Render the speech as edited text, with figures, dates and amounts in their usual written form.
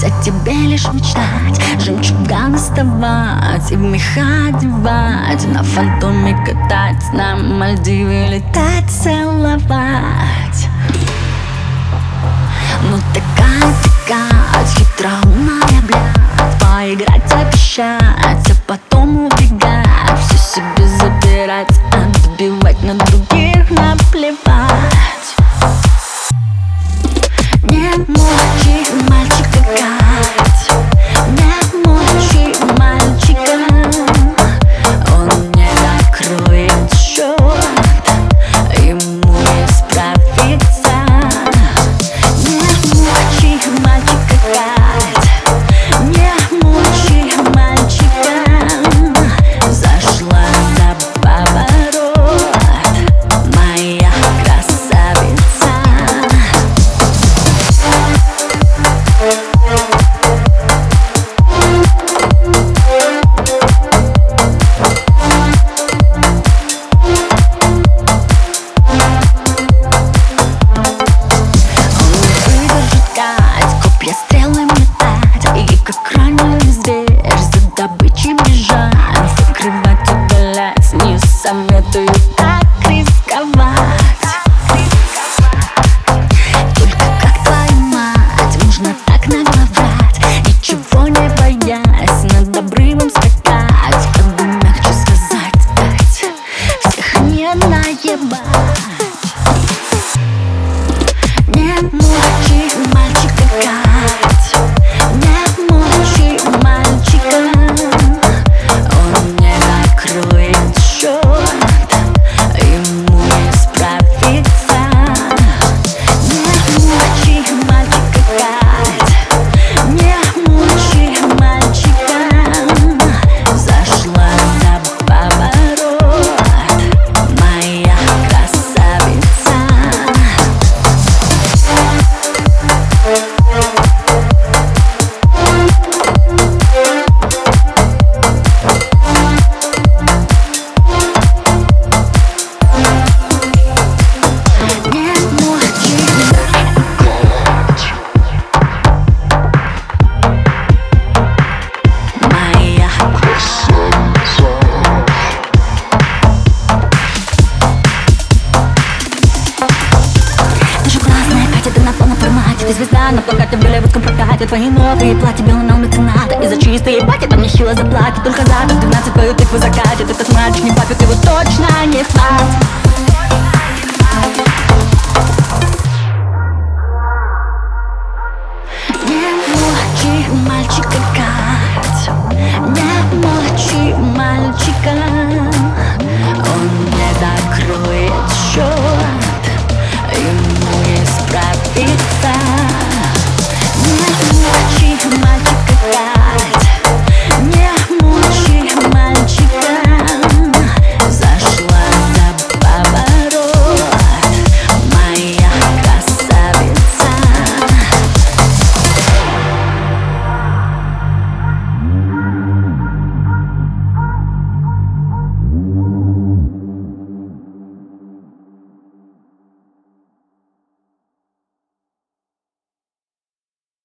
о тебе лишь мечтать, жемчуга доставать и в меха одевать, на фантоме катать, на Мальдивы летать, целовать. Ну такая, хитроумная, блядь, поиграть, обещать, а потом убегать, все себе забирать, отбивать, на других наплевать. Не мучи мальчика гать, не мучи мальчика, он не закроет счет, ему не справиться. Не мучи мальчика гать, не мучи мальчика, зашла за поворот моя красавица. Стрелы метать и как раненый зверь за добычей бежать, закрывать, удалять, не советую так рисковать. Только как твою мать можно так нагло врать, ничего не боясь, над обрывом скакать, как бы мягче сказать, всех не наебать. Не мучи мальчика гать, не мучи мальчика, он не закроет счет, ему не справиться. Не мучи мальчика гать, не мучи мальчика, зашла за поворот моя красавица. Ты звезда на плакате в голливудском прокате, твои новые платья, белый на улице надо, и за чистые баки там нехило заплатят. Только завтра в 12 твою тыкву закатит, этот мальчик не папик, его точно не факт.